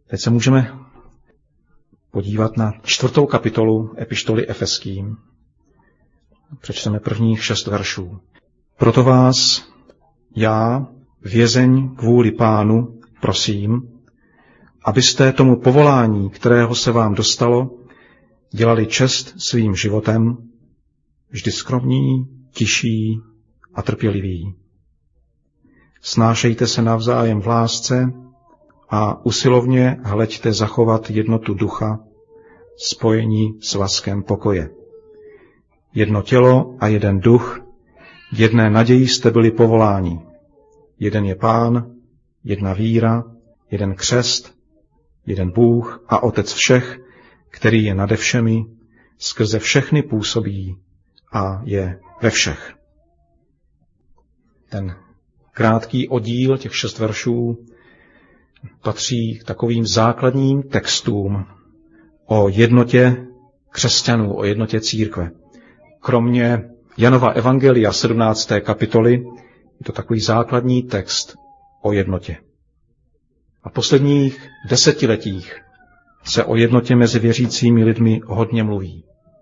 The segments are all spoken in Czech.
Teď se můžeme podívat na 4. kapitolu epištoly Efeským. Přečteme prvních 6 veršů. Proto vás já, vězeň kvůli Pánu, prosím, abyste tomu povolání, kterého se vám dostalo, dělali čest svým životem, vždy skromní, tiší a trpěliví. Snášejte se navzájem v lásce a usilovně hleďte zachovat jednotu ducha, spojení s svazkem pokoje. Jedno tělo a jeden duch, jedné naději jste byli povoláni. Jeden je Pán, jedna víra, jeden křest, jeden Bůh a Otec všech, který je nade všemi, skrze všechny působí a je ve všech. Ten krátký oddíl, těch 6 veršů, patří k takovým základním textům o jednotě křesťanů, o jednotě církve. Kromě Janova evangelia 17. kapitoly je to takový základní text o jednotě. A v posledních desetiletích se o jednotě mezi věřícími lidmi hodně mluví.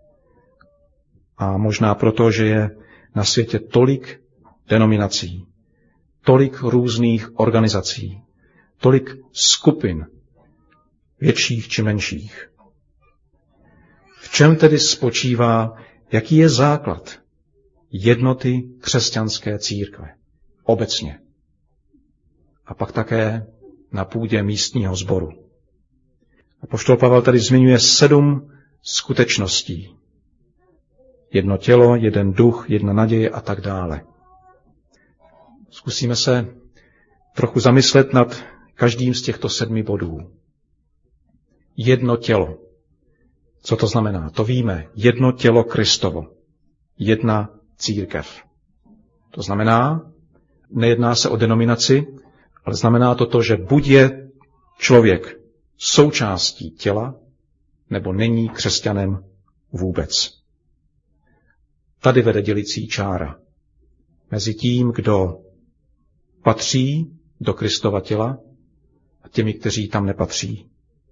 A možná proto, že je na světě tolik denominací, tolik různých organizací, tolik skupin, větších či menších. V čem tedy spočívá, jaký je základ jednoty křesťanské církve obecně? A pak také na půdě místního sboru. Apoštol Pavel tady zmiňuje 7 skutečností. Jedno tělo, jeden duch, jedna naděje a tak dále. Zkusíme se trochu zamyslet nad každým z těchto 7 bodů. Jedno tělo. Co to znamená? To víme. Jedno tělo Kristovo. Jedna církev. To znamená, nejedná se o denominaci, ale znamená to, že buď je člověk součástí těla, nebo není křesťanem vůbec. Tady vede dělicí čára mezi tím, kdo patří do Kristova těla a těmi, kteří tam nepatří.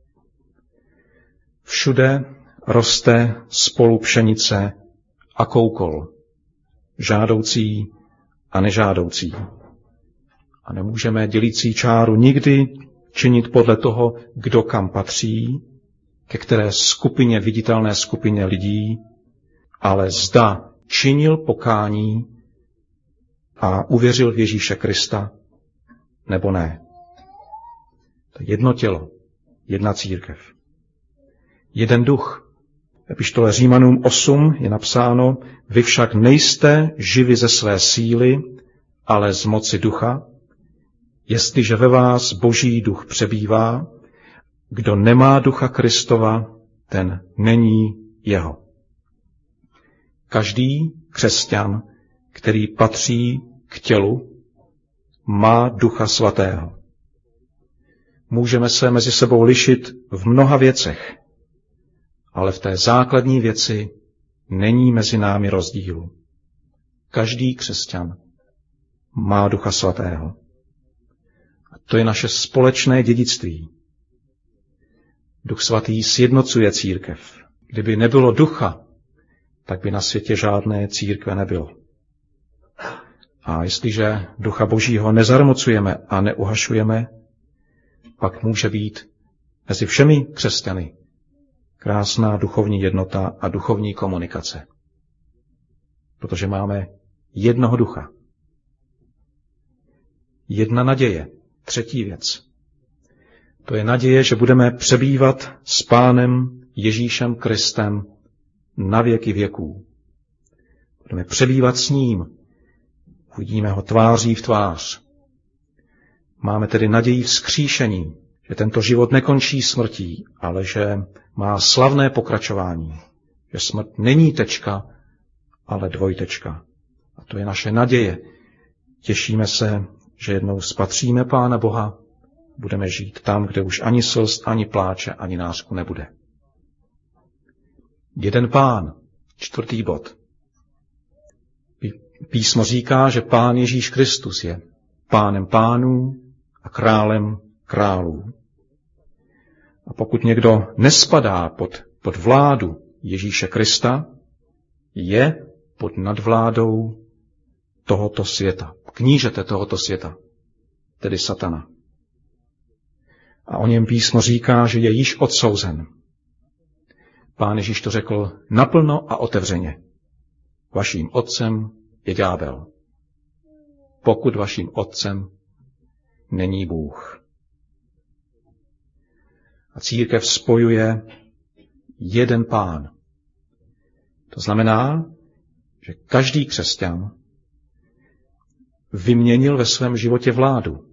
Všude roste spolu pšenice a koukol, žádoucí a nežádoucí. A nemůžeme dělicí čáru nikdy činit podle toho, kdo kam patří, ke které skupině, viditelné skupině lidí, ale zda činil pokání a uvěřil v Ježíše Krista, nebo ne. To je jedno tělo, jedna církev. Jeden duch. V epištole Římanům 8 je napsáno, vy však nejste živi ze své síly, ale z moci ducha, jestliže ve vás Boží duch přebývá, kdo nemá ducha Kristova, ten není jeho. Každý křesťan, který patří k tělu, má Ducha Svatého. Můžeme se mezi sebou lišit v mnoha věcech, ale v té základní věci není mezi námi rozdílu. Každý křesťan má Ducha Svatého. A to je naše společné dědictví. Duch Svatý sjednocuje církev. Kdyby nebylo ducha, tak by na světě žádné církve nebylo. A jestliže Ducha Božího nezarmocujeme a neuhašujeme, pak může být mezi všemi křesťany krásná duchovní jednota a duchovní komunikace. Protože máme jednoho ducha. Jedna naděje. Třetí věc. To je naděje, že budeme přebývat s Pánem Ježíšem Kristem na věky věků. Budeme přebývat s ním. Uvidíme ho tváří v tvář. Máme tedy naději vzkříšení, že tento život nekončí smrtí, ale že má slavné pokračování. Že smrt není tečka, ale dvojtečka. A to je naše naděje. Těšíme se, že jednou spatříme Pána Boha, budeme žít tam, kde už ani slz, ani pláče, ani nářku nebude. Jeden Pán, 4. bod. Písmo říká, že Pán Ježíš Kristus je Pánem pánů a králem králů. A pokud někdo nespadá pod vládu Ježíše Krista, je pod nadvládou tohoto světa, knížete tohoto světa, tedy satana. A o něm písmo říká, že je již odsouzen. Pán Ježíš to řekl naplno a otevřeně. Vaším otcem je ďábel, pokud vaším otcem není Bůh. A církev spojuje jeden Pán. To znamená, že každý křesťan vyměnil ve svém životě vládu.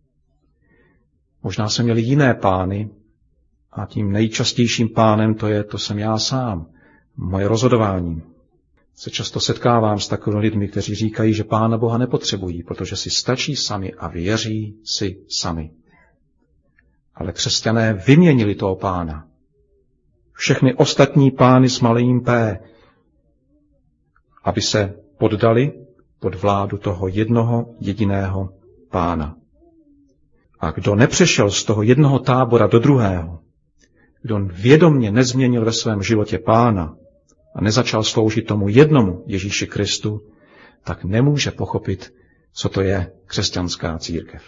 Možná jsme měli jiné pány a tím nejčastějším pánem to jsem já sám, moje rozhodování. Se často setkávám s takovými lidmi, kteří říkají, že Pána Boha nepotřebují, protože si stačí sami a věří si sami. Ale křesťané vyměnili toho Pána. Všechny ostatní pány s malým P, aby se poddali pod vládu toho jednoho jediného Pána. A kdo nepřešel z toho jednoho tábora do druhého, kdo vědomně nezměnil ve svém životě Pána a nezačal sloužit tomu jednomu Ježíši Kristu, tak nemůže pochopit, co to je křesťanská církev.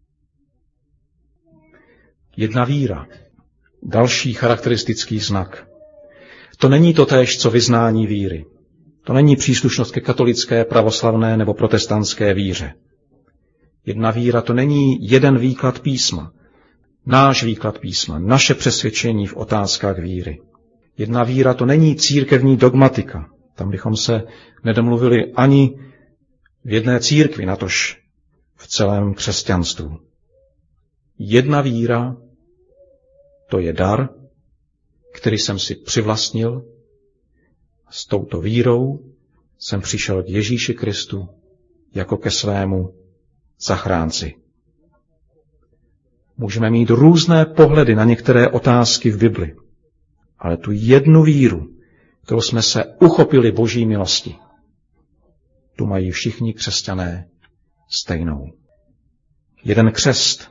Jedna víra. Další charakteristický znak. To není totéž, co vyznání víry. To není příslušnost ke katolické, pravoslavné nebo protestantské víře. Jedna víra to není jeden výklad písma. Náš výklad písma, naše přesvědčení v otázkách víry. Jedna víra to není církevní dogmatika. Tam bychom se nedomluvili ani v jedné církvi, natož v celém křesťanstvu. Jedna víra to je dar, který jsem si přivlastnil. S touto vírou jsem přišel k Ježíši Kristu jako ke svému zachránci. Můžeme mít různé pohledy na některé otázky v Bibli, ale tu jednu víru, kterou jsme se uchopili Boží milosti, tu mají všichni křesťané stejnou. Jeden křest.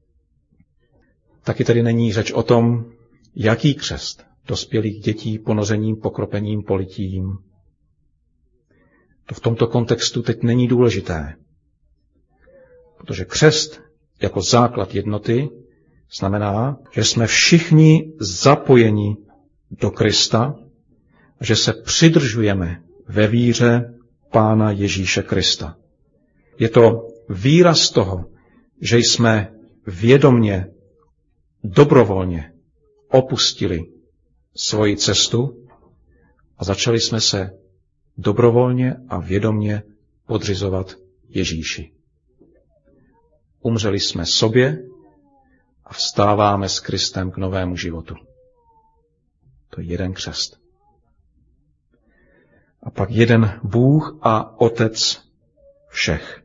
Taky tady není řeč o tom, jaký křest dospělých dětí ponořením, pokropením, politím. To v tomto kontextu teď není důležité, protože křest jako základ jednoty znamená, že jsme všichni zapojeni do Krista a že se přidržujeme ve víře Pána Ježíše Krista. Je to výraz toho, že jsme vědomně, dobrovolně opustili svoji cestu a začali jsme se dobrovolně a vědomně podřizovat Ježíši. Umřeli jsme sobě a vstáváme s Kristem k novému životu. To je jeden křest. A pak jeden Bůh a Otec všech.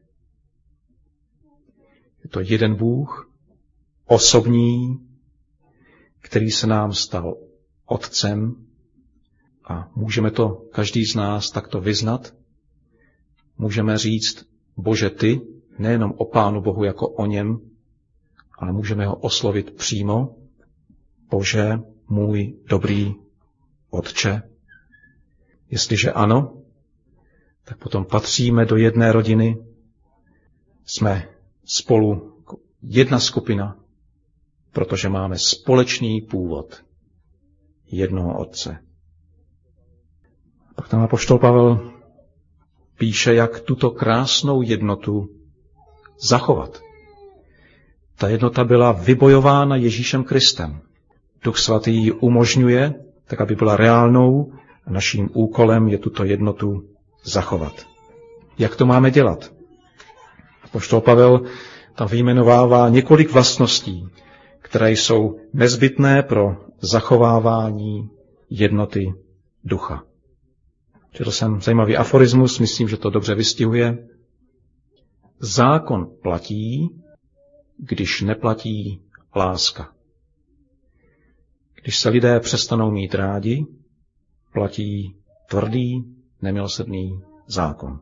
Je to jeden Bůh, osobní, který se nám stal Otcem a můžeme to každý z nás takto vyznat. Můžeme říct, Bože, ty, nejenom o Pánu Bohu jako o něm, ale můžeme ho oslovit přímo. Bože, můj dobrý Otče. Jestliže ano, tak potom patříme do jedné rodiny, jsme spolu jedna skupina, protože máme společný původ jednoho Otce. Pak tam apoštol Pavel píše, jak tuto krásnou jednotu zachovat. Ta jednota byla vybojována Ježíšem Kristem. Duch svatý ji umožňuje, tak aby byla reálnou a naším úkolem je tuto jednotu zachovat. Jak to máme dělat? Apoštol Pavel tam vyjmenovává několik vlastností, které jsou nezbytné pro zachovávání jednoty ducha. Četl jsem zajímavý aforismus, myslím, že to dobře vystihuje. Zákon platí, když neplatí láska. Když se lidé přestanou mít rádi, platí tvrdý, nemilosrdný zákon.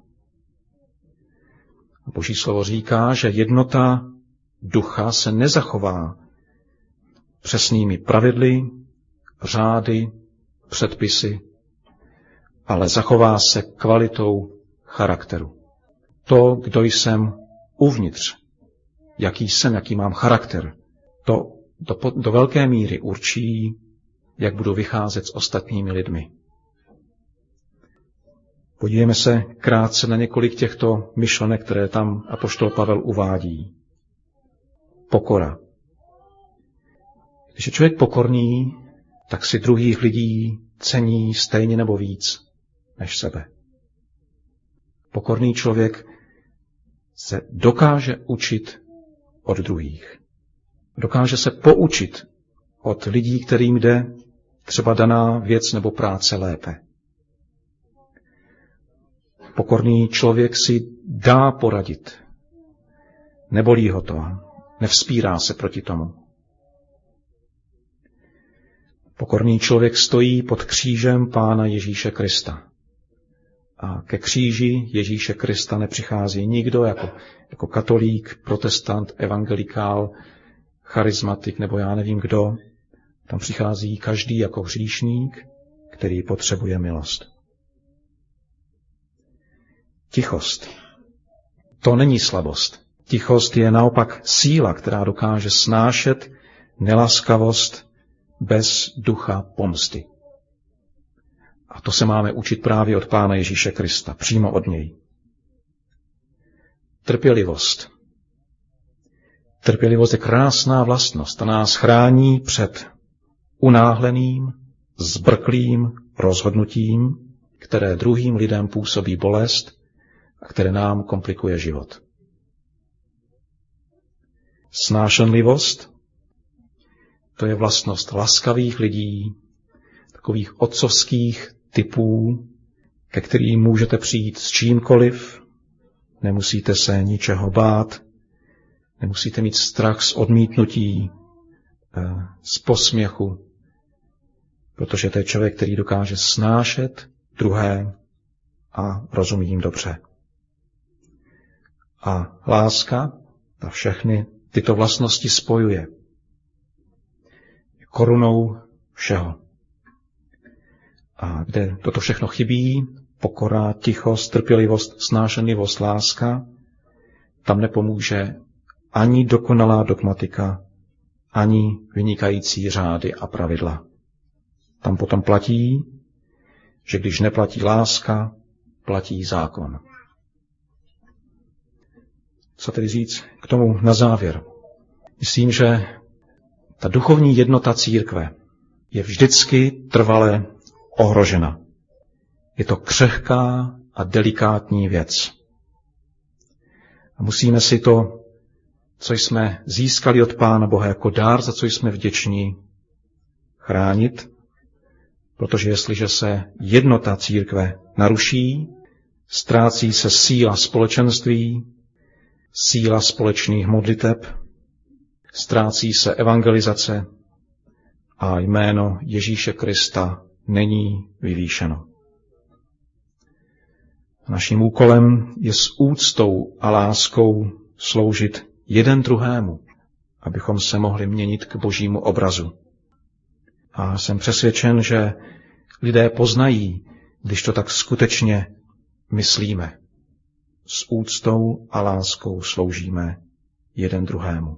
A Boží slovo říká, že jednota ducha se nezachová přesnými pravidly, řády, předpisy, ale zachová se kvalitou charakteru. To, kdo jsem uvnitř, jaký jsem, jaký mám charakter, to do velké míry určí, jak budu vycházet s ostatními lidmi. Podívejme se krátce na několik těchto myšlenek, které tam apoštol Pavel uvádí. Pokora. Když je člověk pokorný, tak si druhých lidí cení stejně nebo víc než sebe. Pokorný člověk se dokáže učit od druhých. Dokáže se poučit od lidí, kterým jde třeba daná věc nebo práce lépe. Pokorný člověk si dá poradit. Nebolí ho to. Nevzpírá se proti tomu. Pokorný člověk stojí pod křížem Pána Ježíše Krista. A ke kříži Ježíše Krista nepřichází nikdo jako katolík, protestant, evangelikál, charismatik nebo já nevím kdo. Tam přichází každý jako hříšník, který potřebuje milost. Tichost. To není slabost. Tichost je naopak síla, která dokáže snášet nelaskavost bez ducha pomsty. A to se máme učit právě od Pána Ježíše Krista, přímo od něj. Trpělivost. Trpělivost je krásná vlastnost, ta nás chrání před unáhleným, zbrklým rozhodnutím, které druhým lidem působí bolest a které nám komplikuje život. Snášenlivost, to je vlastnost laskavých lidí, takových otcovských typů, ke kterým můžete přijít s čímkoliv, nemusíte se ničeho bát, nemusíte mít strach z odmítnutí, z posměchu, protože to je člověk, který dokáže snášet druhé a rozumí jim dobře. A láska, ta všechny tyto vlastnosti spojuje. Je korunou všeho. A kde toto všechno chybí, pokora, tichost, trpělivost, snášenlivost, láska, tam nepomůže ani dokonalá dogmatika, ani vynikající řády a pravidla. Tam potom platí, že když neplatí láska, platí zákon. Co tedy říct k tomu na závěr? Myslím, že ta duchovní jednota církve je vždycky trvale ohrožena. Je to křehká a delikátní věc. A musíme si to, co jsme získali od Pána Boha jako dár, za co jsme vděční, chránit, protože jestliže se jednota církve naruší, ztrácí se síla společenství, síla společných modliteb, ztrácí se evangelizace a jméno Ježíše Krista není vyvýšeno. Naším úkolem je s úctou a láskou sloužit jeden druhému, abychom se mohli měnit k Božímu obrazu. A jsem přesvědčen, že lidé poznají, když to tak skutečně myslíme. S úctou a láskou sloužíme jeden druhému.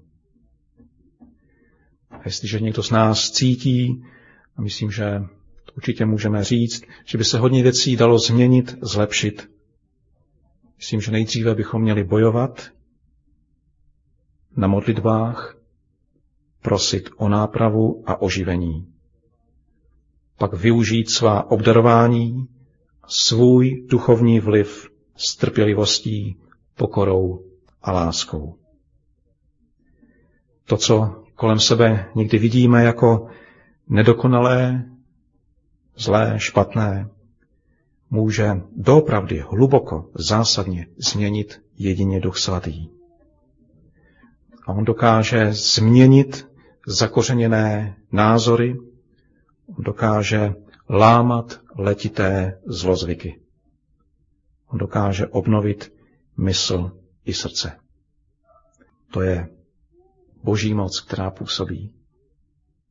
A jestliže někdo z nás cítí, a myslím, že to určitě můžeme říct, že by se hodně věcí dalo změnit, zlepšit, myslím, že nejdříve bychom měli bojovat na modlitbách, prosit o nápravu a oživení. Pak využít svá obdarování, svůj duchovní vliv s trpělivostí, pokorou a láskou. To, co kolem sebe někdy vidíme jako nedokonalé, zlé, špatné, může doopravdy hluboko, zásadně změnit jedině Duch Svatý. A on dokáže změnit zakořeněné názory, on dokáže lámat letité zlozvyky. On dokáže obnovit mysl i srdce. To je Boží moc, která působí.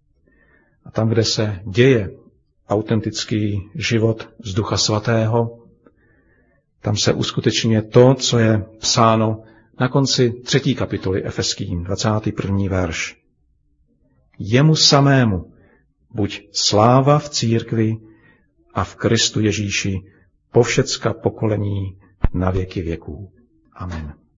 A tam, kde se děje autentický život z Ducha Svatého, tam se uskutečňuje to, co je psáno na konci 3. kapitoly Efeským, 21. verš. Jemu samému buď sláva v církvi a v Kristu Ježíši po všecka pokolení na věky věků. Amen.